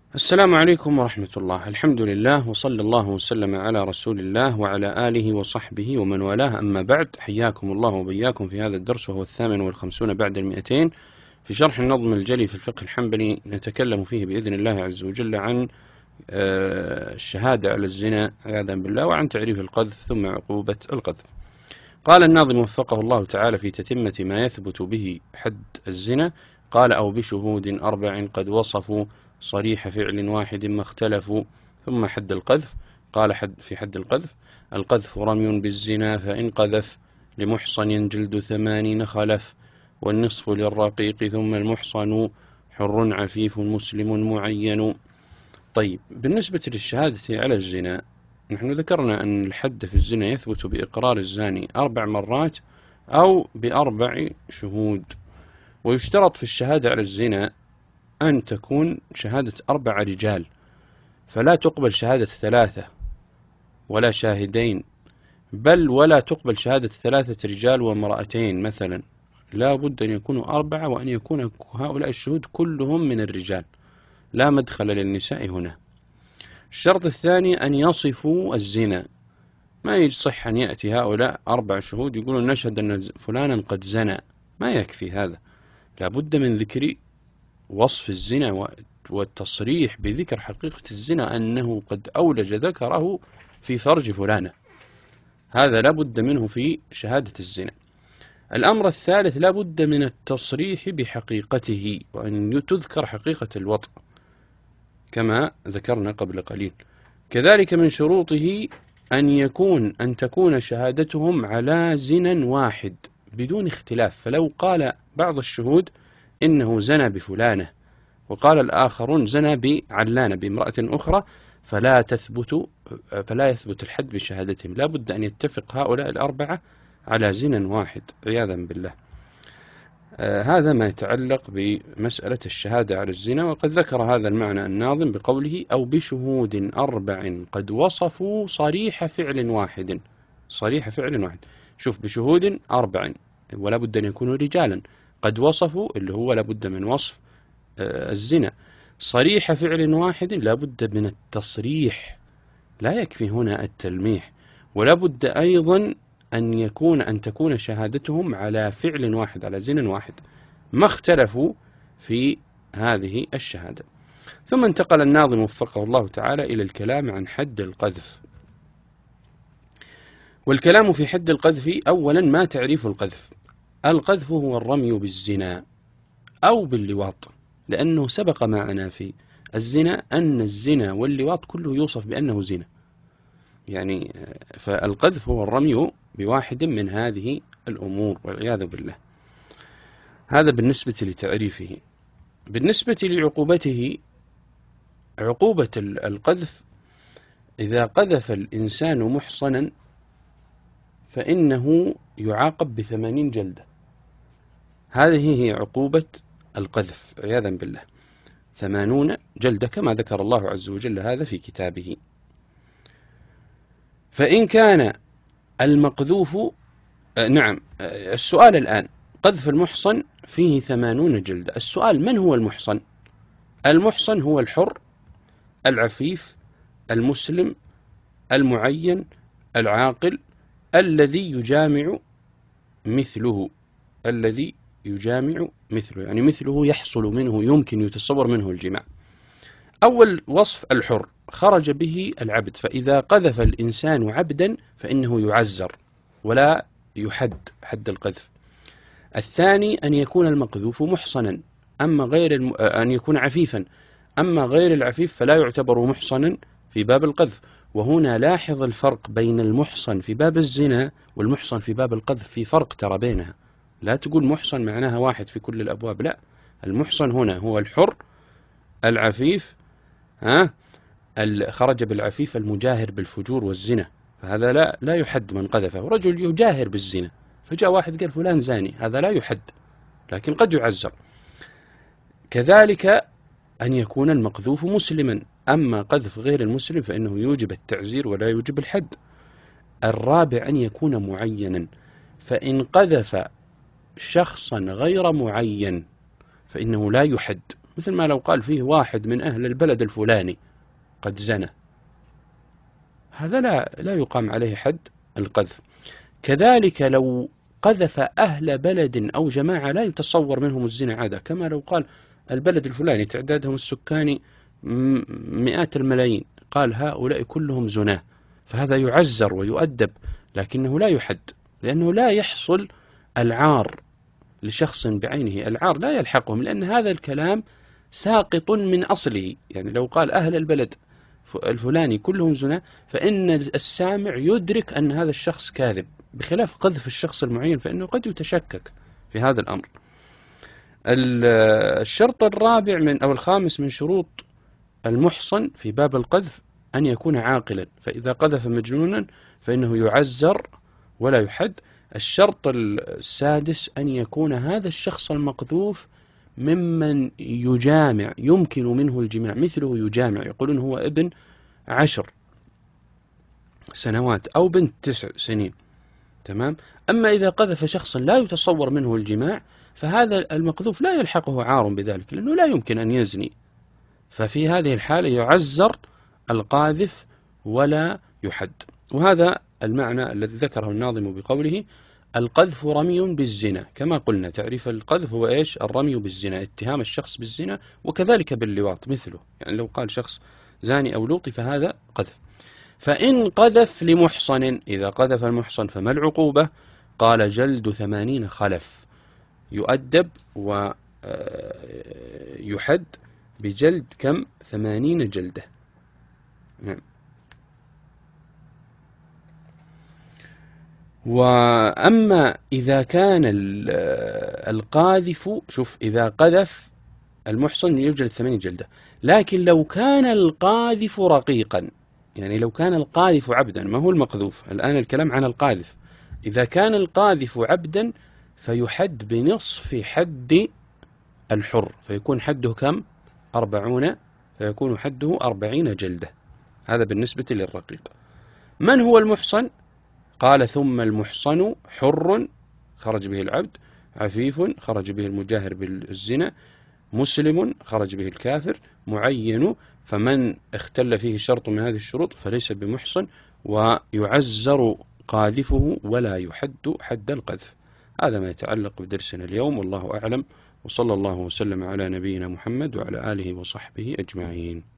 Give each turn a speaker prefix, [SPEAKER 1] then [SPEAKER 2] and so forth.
[SPEAKER 1] السلام عليكم ورحمة الله. الحمد لله وصلى الله وسلم على رسول الله وعلى آله وصحبه ومن والاه، أما بعد. حياكم الله وبياكم في هذا الدرس، وهو 58 بعد 200 في شرح النظم الجلي في الفقه الحنبلي. نتكلم فيه بإذن الله عز وجل عن الشهادة على الزنا عياذا بالله، وعن تعريف القذف ثم عقوبة القذف. قال الناظم وفقه الله تعالى في تتمة ما يثبت به حد الزنا، قال: أو بشهود 4 قد وصفوا صريح فعل واحد ما اختلفوا. ثم حد القذف. قال في حد القذف: القذف رمي بالزنا فإن قذف لمحصن جلد 80 خلف، والنصف للرقيق ثم المحصن حر عفيف مسلم معين. طيب، بالنسبة للشهادة على الزنا، نحن ذكرنا أن الحد في الزنا يثبت بإقرار الزاني 4 مرات أو ب4 شهود. ويشترط في الشهادة على الزنا أن تكون شهادة 4 رجال، فلا تقبل شهادة 3 ولا شاهدين، بل ولا تقبل شهادة 3 رجال وامرأتين مثلا. لا بد أن يكونوا 4، وأن يكون هؤلاء الشهود كلهم من الرجال، لا مدخل للنساء هنا. الشرط الثاني أن يصفوا الزنا. ما يصح أن يأتي هؤلاء 4 شهود يقولون نشهد أن فلانا قد زنى، ما يكفي هذا. لا بد من ذكر وصف الزنا والتصريح بذكر حقيقة الزنا، أنه قد أولج ذكره في فرج فلانة. هذا لا بد منه في شهادة الزنا. الأمر الثالث: لا بد من التصريح بحقيقته، وأن تذكر حقيقة الوطء كما ذكرنا قبل قليل. كذلك من شروطه أن تكون شهادتهم على زنا واحد بدون اختلاف. فلو قال بعض الشهود إنه زنى بفلانة، وقال الآخرون زنى بعلانة بامرأة أخرى، فلا يثبت الحد بشهادتهم. لا بد أن يتفق هؤلاء 4 على زنا واحد عياذا بالله. هذا ما يتعلق بمسألة الشهادة على الزنا. وقد ذكر هذا المعنى الناظم بقوله: أو بشهود 4 قد وصفوا صريح فعل واحد. صريح فعل واحد، شوف، بشهود 4 ولا بد أن يكونوا رجالا، قد وصفوا اللي هو لا بد من وصف الزنا، صريح فعل واحد لا بد من التصريح، لا يكفي هنا التلميح. ولا بد أيضا أن تكون شهادتهم على فعل واحد، على زنا واحد، ما اختلفوا في هذه الشهادة. ثم انتقل الناظم وفقه الله تعالى إلى الكلام عن حد القذف. والكلام في حد القذف: أولا، ما تعريف القذف؟ القذف هو الرمي بالزنا أو باللواط، لأنه سبق معنا في الزنا أن الزنا واللواط كله يوصف بأنه زنا، يعني فالقذف هو الرمي بواحد من هذه الأمور والعياذ بالله. هذا بالنسبة لتعريفه. بالنسبة لعقوبته: عقوبة القذف إذا قذف الإنسان محصنا فإنه يعاقب ب80 جلدة. هذه هي عقوبة القذف عياذا بالله، 80 جلدة كما ذكر الله عز وجل هذا في كتابه. فإن كان المقذوف السؤال الآن: قذف المحصن فيه 80 جلدة. السؤال: من هو المحصن؟ المحصن هو الحر العفيف المسلم المعين العاقل الذي يجامع مثله، يعني مثله يحصل منه، يمكن يتصور منه الجماع. أول وصف الحر، خرج به العبد، فإذا قذف الإنسان عبدا فإنه يعزر ولا يحد حد القذف. الثاني: أن يكون المقذوف محصنا، أن يكون عفيفا، أما غير العفيف فلا يعتبر محصنا في باب القذف. وهنا لاحظ الفرق بين المحصن في باب الزنا والمحصن في باب القذف، في فرق ترى بينها. لا تقول محصن معناها واحد في كل الأبواب، لا، المحصن هنا هو الحر العفيف، خرج بالعفيف المجاهر بالفجور والزنا، فهذا لا يحد من قذفه. رجل يجاهر بالزنا فجاء واحد قال فلان زاني، هذا لا يحد لكن قد يعزر. كذلك أن يكون المقذوف مسلما، أما قذف غير المسلم فإنه يوجب التعزير ولا يوجب الحد. الرابع: أن يكون معينا، فإن قذف شخصا غير معين فإنه لا يحد، مثل ما لو قال فيه واحد من أهل البلد الفلاني قد زنى، هذا لا يقام عليه حد القذف. كذلك لو قذف أهل بلد أو جماعة لا يتصور منهم الزنا عادة، كما لو قال البلد الفلاني تعدادهم السكاني مئات الملايين، قال هؤلاء كلهم زناه، فهذا يعزر ويؤدب لكنه لا يحد، لأنه لا يحصل العار لشخص بعينه، العار لا يلحقهم، لأن هذا الكلام ساقط من أصله. يعني لو قال أهل البلد الفلاني كلهم زنا، فإن السامع يدرك أن هذا الشخص كاذب، بخلاف قذف الشخص المعين فإنه قد يتشكك في هذا الأمر. الشرط الرابع أو الخامس من شروط المحصن في باب القذف أن يكون عاقلا، فإذا قذف مجنونا فإنه يعزر ولا يحد. الشرط السادس أن يكون هذا الشخص المقذوف ممن يجامع، يمكن منه الجماع، مثله يجامع، يقولون هو ابن 10 سنوات أو بنت 9 سنين، تمام. أما إذا قذف شخصا لا يتصور منه الجماع فهذا المقذوف لا يلحقه عار بذلك، لأنه لا يمكن أن يزني، ففي هذه الحالة يعزر القاذف ولا يحد. وهذا المعنى الذي ذكره الناظم بقوله القذف رمي بالزنا، كما قلنا تعريف القذف هو إيش؟ الرمي بالزنا، اتهام الشخص بالزنا، وكذلك باللواط مثله، يعني لو قال شخص زاني أو لوطي فهذا قذف. فإن قذف لمحصن، إذا قذف المحصن فما العقوبة؟ قال جلد 80 خلف، يؤدب ويحد بجلد كم؟ 80 جلدة. نعم. وأما إذا كان القاذف، شوف، إذا قذف المحصن يجلد 80 جلدة، لكن لو كان القاذف رقيقا، يعني لو كان القاذف عبدا، ما هو المقذوف، الآن الكلام عن القاذف، إذا كان القاذف عبدا فيحد بنصف حد الحر، فيكون حده كم؟ 40، فيكون حده 40 جلدة. هذا بالنسبة للرقيق. من هو المحصن؟ قال ثم المحصن حر خرج به العبد، عفيف خرج به المجاهر بالزنا، مسلم خرج به الكافر، معين، فمن اختل فيه شرط من هذه الشروط فليس بمحصن، ويعزر قاذفه ولا يحد حد القذف. هذا ما يتعلق بدرسنا اليوم، والله أعلم، وصلى الله وسلم على نبينا محمد وعلى آله وصحبه أجمعين.